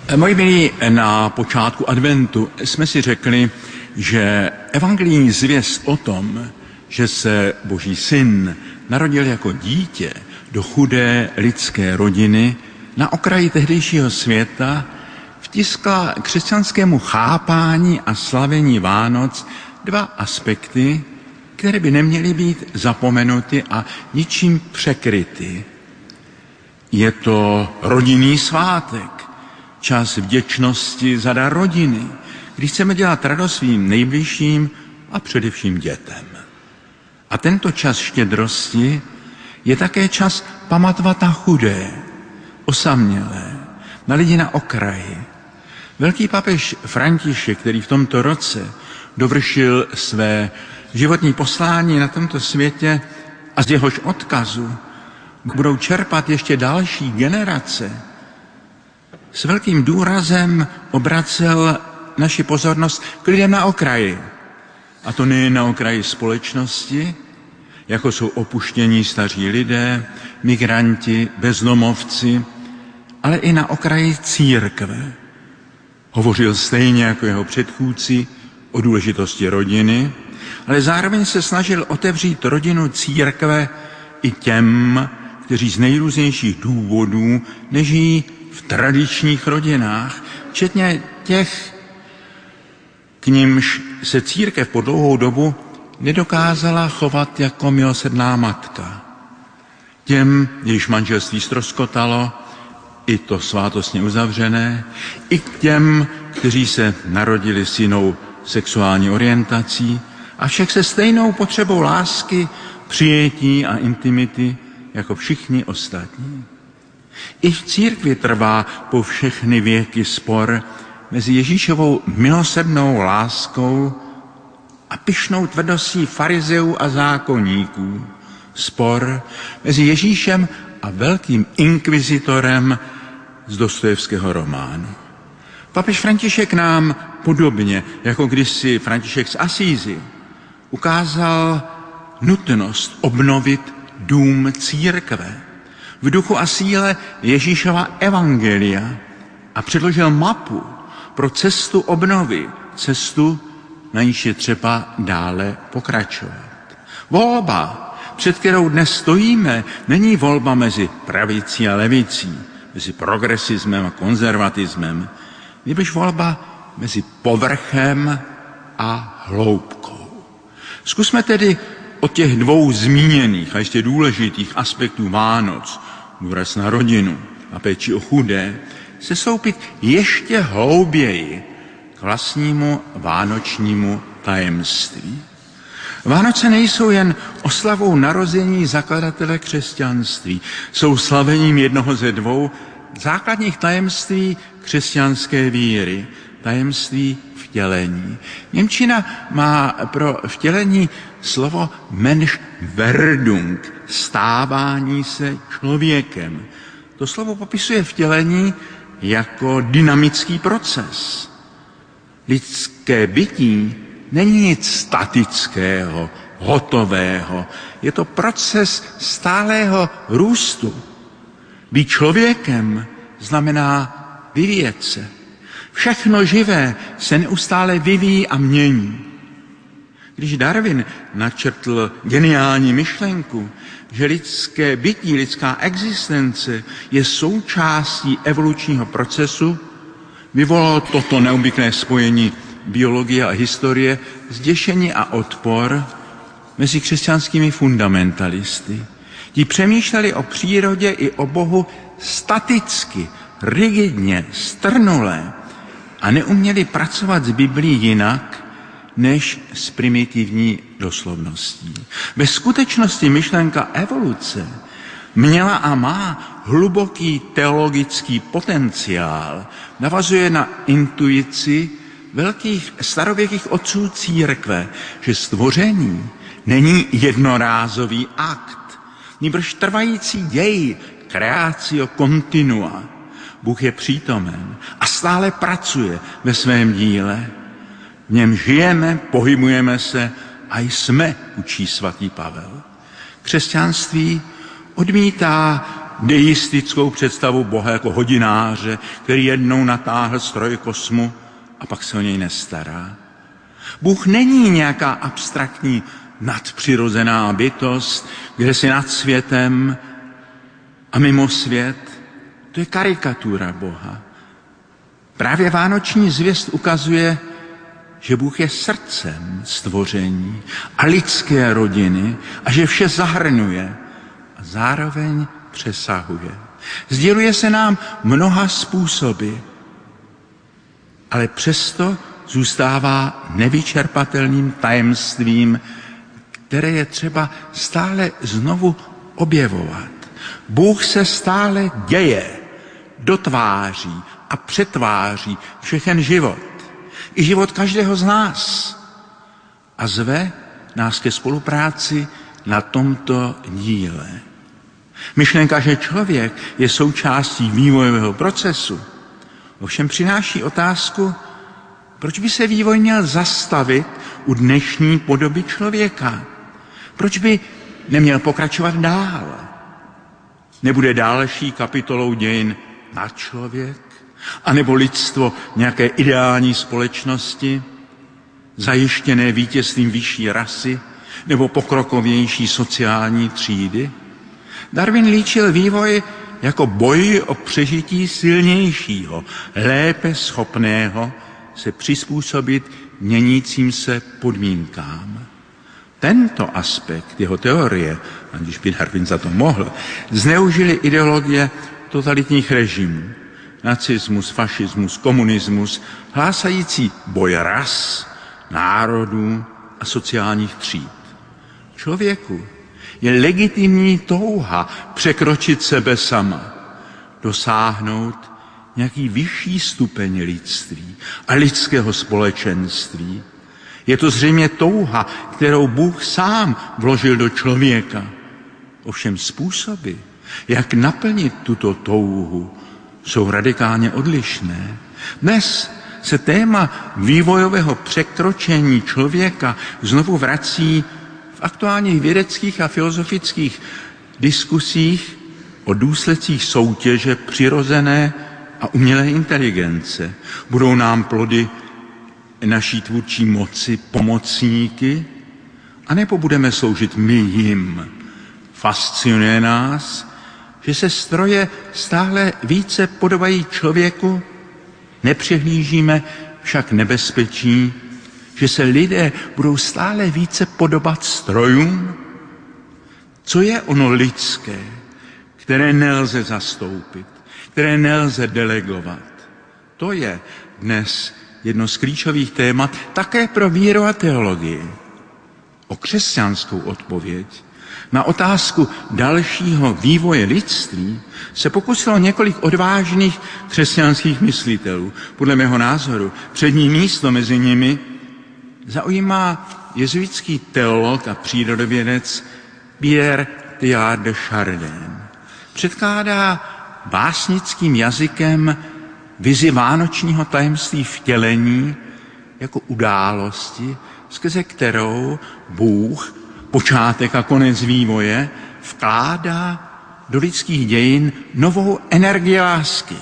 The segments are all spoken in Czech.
Moji milí, na počátku adventu jsme si řekli, že evangelijní zvěst o tom, že se Boží syn narodil jako dítě do chudé lidské rodiny na okraji tehdejšího světa, vtiskla křesťanskému chápání a slavení Vánoc dva aspekty, které by neměly být zapomenuty a ničím překryty. Je to rodinný svátek, čas vděčnosti za dar rodiny, kdy chceme dělat radost svým nejbližším a především dětem. A tento čas štědrosti je také čas pamatovat na chudé, osamělé, na lidi na okraji. Velký papež František, který v tomto roce dovršil své životní poslání na tomto světě a z jehož odkazu budou čerpat ještě další generace, s velkým důrazem obracel naši pozornost k lidem na okraji. A to nejen na okraji společnosti, jako jsou opuštění staří lidé, migranti, bezdomovci, ale i na okraji církve. Hovořil stejně jako jeho předchůdci o důležitosti rodiny, ale zároveň se snažil otevřít rodinu církve i těm, kteří z nejrůznějších důvodů nežijí v tradičních rodinách, včetně těch, k nimž se církev po dlouhou dobu nedokázala chovat jako milosrdná matka. Těm, jejichž manželství ztroskotalo, i to svátostně uzavřené, i k těm, kteří se narodili s jinou sexuální orientací, a však se stejnou potřebou lásky, přijetí a intimity jako všichni ostatní. I v církvi trvá po všechny věky spor mezi Ježíšovou milosrdnou láskou a pyšnou tvrdostí farizeů a zákonníků. Spor mezi Ježíšem a velkým inkvizitorem z Dostojevského románu. Papež František nám podobně, jako kdysi František z Asízy, ukázal nutnost obnovit dům církve v duchu a síle Ježíšova evangelia a předložil mapu pro cestu obnovy, cestu, na níž je třeba dále pokračovat. Volba, před kterou dnes stojíme, není volba mezi pravicí a levicí, mezi progresismem a konzervatismem, nebož volba mezi povrchem a hloubkou. Zkusme tedy od těch dvou zmíněných a ještě důležitých aspektů Vánoc, důraz na rodinu a péči o chudé, se soupit ještě hlouběji k vlastnímu vánočnímu tajemství. Vánoce nejsou jen oslavou narození zakladatele křesťanství, jsou slavením jednoho ze dvou základních tajemství křesťanské víry, tajemství vtělení. Němčina má pro vtělení slovo Menschwerdung, stávání se člověkem. To slovo popisuje vtělení jako dynamický proces. Lidské bytí není nic statického, hotového. Je to proces stálého růstu. Být člověkem znamená vyvíjet se. Všechno živé se neustále vyvíjí a mění. Když Darwin načrtl geniální myšlenku, že lidské bytí, lidská existence je součástí evolučního procesu, vyvolalo toto neobvyklé spojení biologie a historie zděšení a odpor mezi křesťanskými fundamentalisty. Ti přemýšleli o přírodě i o Bohu staticky, rigidně, strnule a neuměli pracovat s Biblií jinak, než s primitivní doslovností. Ve skutečnosti myšlenka evoluce měla a má hluboký teologický potenciál, navazuje na intuici velkých starověkých otců církve, že stvoření není jednorázový akt, nýbrž trvající děj, creatio continua. Bůh je přítomen a stále pracuje ve svém díle. V něm žijeme, pohybujeme se a jsme, učí svatý Pavel. Křesťanství odmítá deistickou představu Boha jako hodináře, který jednou natáhl stroj kosmu a pak se o něj nestará. Bůh není nějaká abstraktní nadpřirozená bytost, kde si nad světem a mimo svět. To je karikatura Boha. Právě vánoční zvěst ukazuje, že Bůh je srdcem stvoření a lidské rodiny a že vše zahrnuje a zároveň přesahuje. Sděluje se nám mnoha způsoby, ale přesto zůstává nevyčerpatelným tajemstvím, které je třeba stále znovu objevovat. Bůh se stále děje, dotváří a přetváří všechen život. I život každého z nás. A zve nás ke spolupráci na tomto díle. Myšlenka, že člověk je součástí vývojového procesu, ovšem přináší otázku, proč by se vývoj měl zastavit u dnešní podoby člověka? Proč by neměl pokračovat dál? Nebude další kapitolou dějin nadčlověk? A nebo lidstvo nějaké ideální společnosti, zajištěné vítězstvím vyšší rasy nebo pokrokovější sociální třídy? Darwin líčil vývoj jako boj o přežití silnějšího, lépe schopného se přizpůsobit měnícím se podmínkám. Tento aspekt jeho teorie, aniž by Darwin za to mohl, zneužili ideologie totalitních režimů. Nacismus, fašismus, komunismus, hlásající boj ras, národů a sociálních tříd. Člověku je legitimní touha překročit sebe sama, dosáhnout nějaký vyšší stupeň lidství a lidského společenství. Je to zřejmě touha, kterou Bůh sám vložil do člověka. Ovšem způsoby, jak naplnit tuto touhu, jsou radikálně odlišné. Dnes se téma vývojového překročení člověka znovu vrací v aktuálních vědeckých a filozofických diskusích o důsledcích soutěže přirozené a umělé inteligence. Budou nám plody naší tvůrčí moci pomocníky, anebo budeme sloužit my jim? Fascinuje nás, že se stroje stále více podobají člověku, nepřehlížíme však nebezpečí, že se lidé budou stále více podobat strojům. Co je ono lidské, které nelze zastoupit, které nelze delegovat? To je dnes jedno z klíčových témat také pro víru a teologii. O křesťanskou odpověď na otázku dalšího vývoje lidství se pokusilo několik odvážných křesťanských myslitelů. Podle mého názoru přední místo mezi nimi zaujímá jezuitský teolog a přírodovědec Pierre Teilhard de Chardin. Předkládá básnickým jazykem vizi vánočního tajemství vtělení jako události, skrze kterou Bůh, počátek a konec vývoje, vkládá do lidských dějin novou energii lásky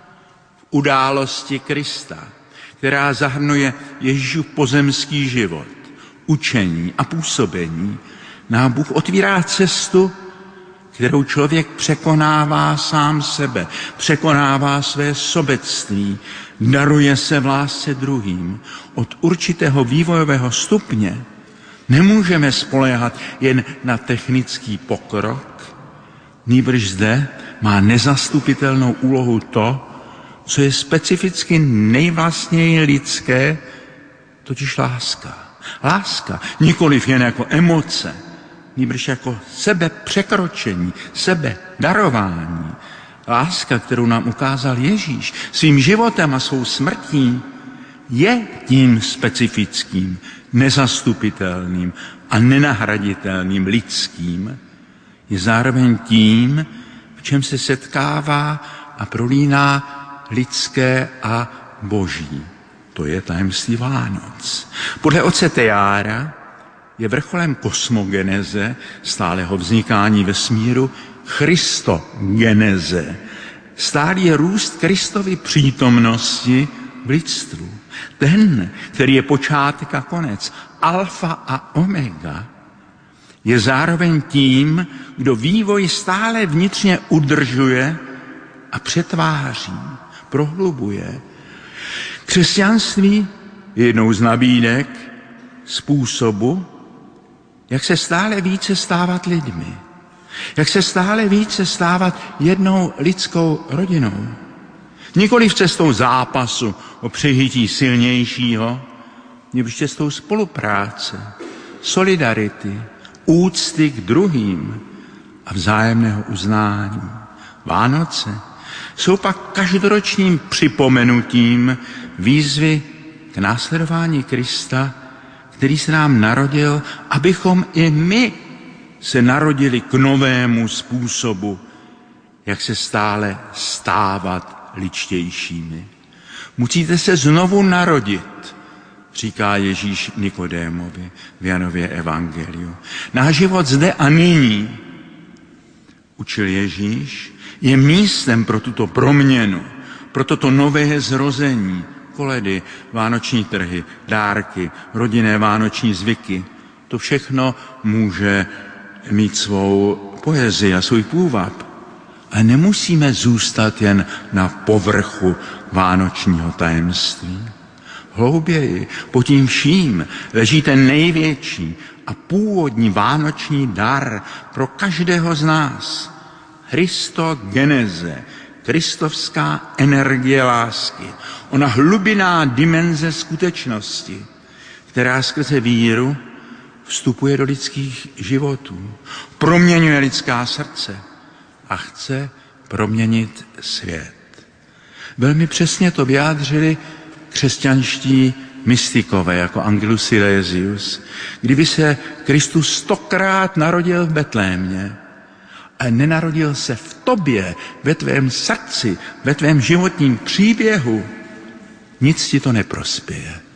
v události Krista, která zahrnuje Ježíšův pozemský život, učení a působení. Nám Bůh otvírá cestu, kterou člověk překonává sám sebe, překonává své sobectví, daruje se v lásce druhým. Od určitého vývojového stupně nemůžeme spoléhat jen na technický pokrok, nýbrž zde má nezastupitelnou úlohu to, co je specificky nejvlastněji lidské, totiž láska. Láska nikoliv jen jako emoce, nýbrž jako sebepřekročení, sebedarování. Láska, kterou nám ukázal Ježíš svým životem a svou smrtí, je tím specifickým, nezastupitelným a nenahraditelným lidským. Je zároveň tím, v čem se setkává a prolíná lidské a boží. To je tajemství Vánoc. Podle otce Teilharda je vrcholem kosmogeneze, stálého vznikání vesmíru, Christogeneze, stálý růst Kristovy přítomnosti v lidstvu. Ten, který je počátek a konec, alfa a omega, je zároveň tím, kdo vývoj stále vnitřně udržuje a přetváří, prohlubuje. Křesťanství je jednou z nabídek způsobu, jak se stále více stávat lidmi, jak se stále více stávat jednou lidskou rodinou. Nikoliv cestou zápasu o přežití silnějšího, nebož cestou spolupráce, solidarity, úcty k druhým a vzájemného uznání. Vánoce jsou pak každoročním připomenutím výzvy k následování Krista, který se nám narodil, abychom i my se narodili k novému způsobu, jak se stále stávat ličtějšími. Musíte se znovu narodit, říká Ježíš Nikodémovi v Janově evangeliu. Náš život zde a nyní, učil Ježíš, je místem pro tuto proměnu, pro toto nové zrození, koledy, vánoční trhy, dárky, rodinné vánoční zvyky. To všechno může mít svou poezii a svůj půvab. Ale nemusíme zůstat jen na povrchu vánočního tajemství. Hlouběji, pod tím vším, leží ten největší a původní vánoční dar pro každého z nás. Christogeneze, kristovská energie lásky, ona hlubinná dimenze skutečnosti, která skrze víru vstupuje do lidských životů, proměňuje lidská srdce a chce proměnit svět. Velmi přesně to vyjádřili křesťanští mystikové, jako Angelus Silesius, kdyby se Kristus 100krát narodil v Betlémě a nenarodil se v tobě, ve tvém srdci, ve tvém životním příběhu, nic ti to neprospěje.